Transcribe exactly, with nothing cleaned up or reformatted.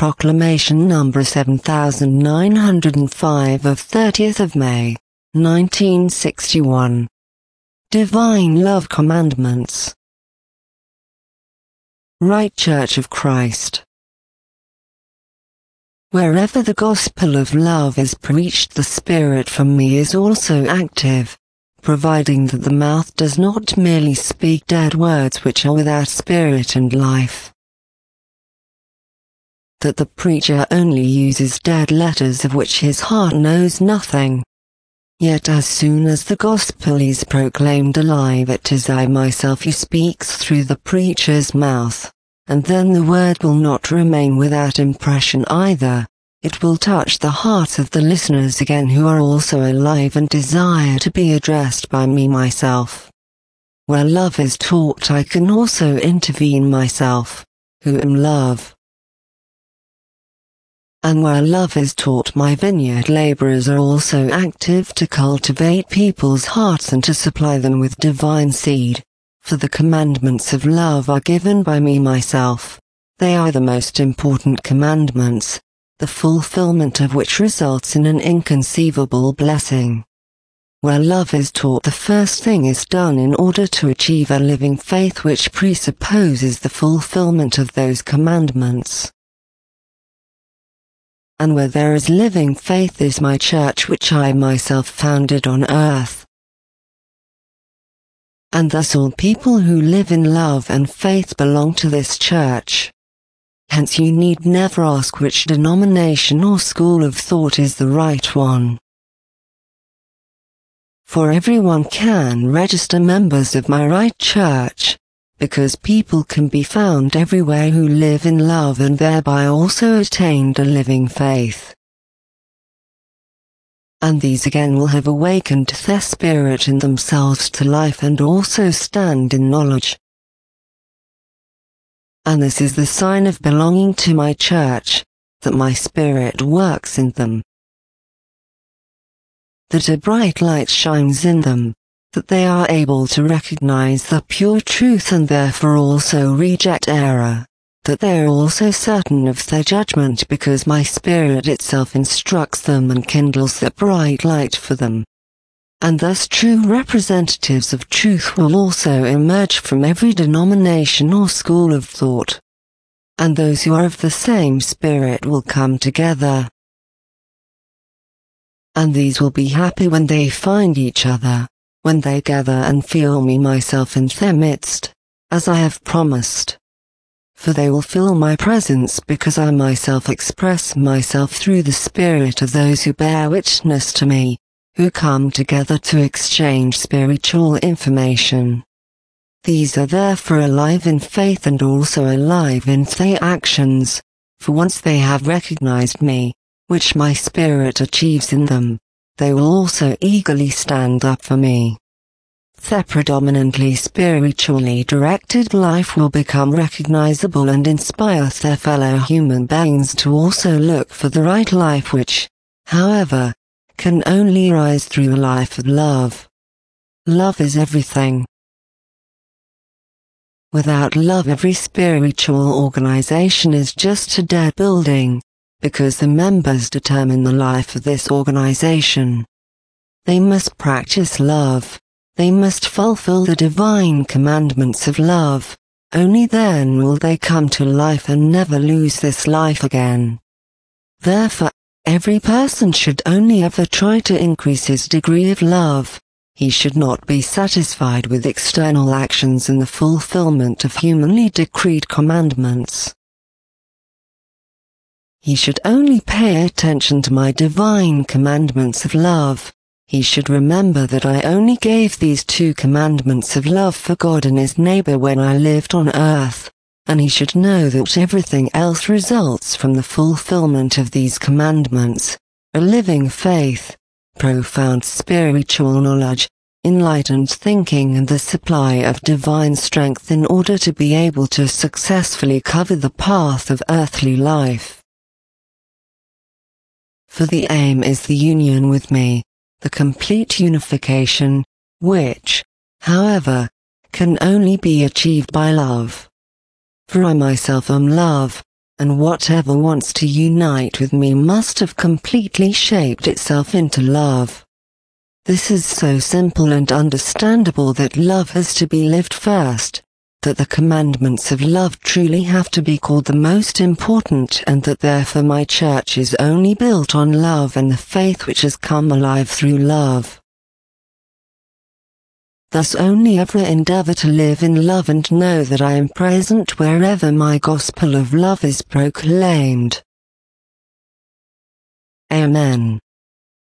Proclamation number seven thousand nine hundred five of thirtieth of May, nineteen sixty-one. Divine Love Commandments. Right Church of Christ. Wherever the gospel of love is preached, the Spirit from me is also active, providing that the mouth does not merely speak dead words which are without spirit and life. That the preacher only uses dead letters of which his heart knows nothing. Yet as soon as the gospel is proclaimed alive, it is I myself who speaks through the preacher's mouth, and then the word will not remain without impression either. It will touch the hearts of the listeners again, who are also alive and desire to be addressed by me myself. Where love is taught, I can also intervene myself, who am love. And where love is taught, my vineyard laborers are also active to cultivate people's hearts and to supply them with divine seed, for the commandments of love are given by me myself. They are the most important commandments, the fulfillment of which results in an inconceivable blessing. Where love is taught, the first thing is done in order to achieve a living faith which presupposes the fulfillment of those commandments. And where there is living faith is my church, which I myself founded on earth. And thus all people who live in love and faith belong to this church. Hence you need never ask which denomination or school of thought is the right one. For everyone can register members of my right church, because people can be found everywhere who live in love and thereby also attained a living faith. And these again will have awakened their spirit in themselves to life and also stand in knowledge. And this is the sign of belonging to my church, that my spirit works in them. That a bright light shines in them, that they are able to recognize the pure truth and therefore also reject error, that they are also certain of their judgment because my spirit itself instructs them and kindles the bright light for them. And thus true representatives of truth will also emerge from every denomination or school of thought. And those who are of the same spirit will come together. And these will be happy when they find each other, when they gather and feel me myself in their midst, as I have promised. For they will feel my presence because I myself express myself through the spirit of those who bear witness to me, who come together to exchange spiritual information. These are therefore alive in faith and also alive in their actions, for once they have recognized me, which my spirit achieves in them, they will also eagerly stand up for me. Their predominantly spiritually directed life will become recognizable and inspire their fellow human beings to also look for the right life which, however, can only rise through a life of love. Love is everything. Without love, every spiritual organization is just a dead building, because the members determine the life of this organization. They must practice love. They must fulfill the divine commandments of love. Only then will they come to life and never lose this life again. Therefore, every person should only ever try to increase his degree of love. He should not be satisfied with external actions in the fulfillment of humanly decreed commandments. He should only pay attention to my divine commandments of love. He should remember that I only gave these two commandments of love for God and his neighbor when I lived on earth, and he should know that everything else results from the fulfillment of these commandments, a living faith, profound spiritual knowledge, enlightened thinking and the supply of divine strength in order to be able to successfully cover the path of earthly life. For the aim is the union with me, the complete unification, which, however, can only be achieved by love. For I myself am love, and whatever wants to unite with me must have completely shaped itself into love. This is so simple and understandable that love has to be lived first, that the commandments of love truly have to be called the most important, and that therefore my church is only built on love and the faith which has come alive through love. Thus only ever endeavor to live in love and know that I am present wherever my gospel of love is proclaimed. Amen.